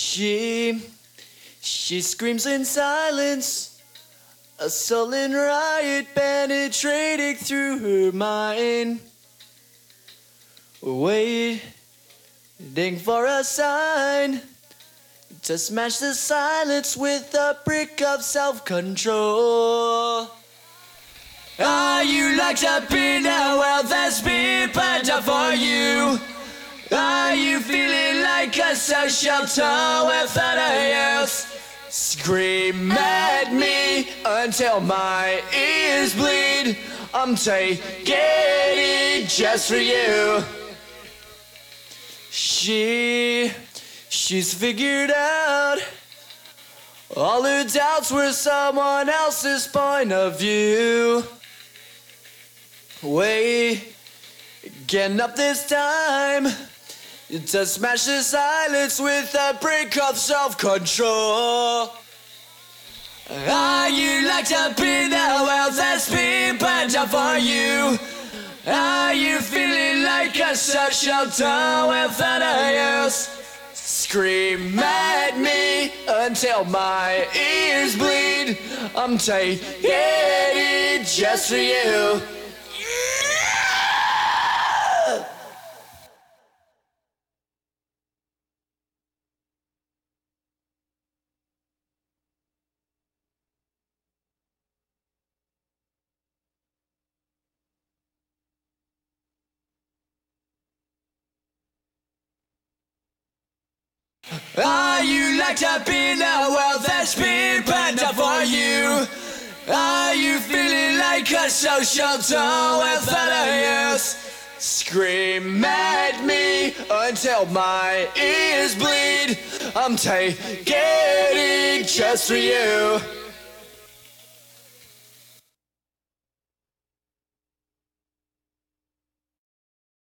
She screams in silence, a sullen riot penetrating through her mind, waiting for a sign to smash the silence with a brick of self-control. Are you locked up in a world that's been planned out for you? Are you feeling like a social toy without a use? Scream at me until my ears bleed. I'm taking it just for you. She's figured out all her doubts were someone else's point of view. Waking up this time to smash the silence with a brick of self-control. Are you locked up in a world that's been planned out for you? Are you feeling like a social toy without a use? Scream at me until my ears bleed. I'm taking it just for you. Are you locked up in a world that's been planned out for you? Are you feeling like a social toy without a use? Scream at me until my ears bleed. I'm taking it just for you.